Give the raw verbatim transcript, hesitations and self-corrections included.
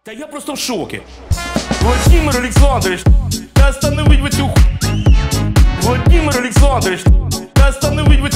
Та я просто в шокі. Владимир Олександрович, та остановить ви цю ху... Владимир Олександрович, та остановить ви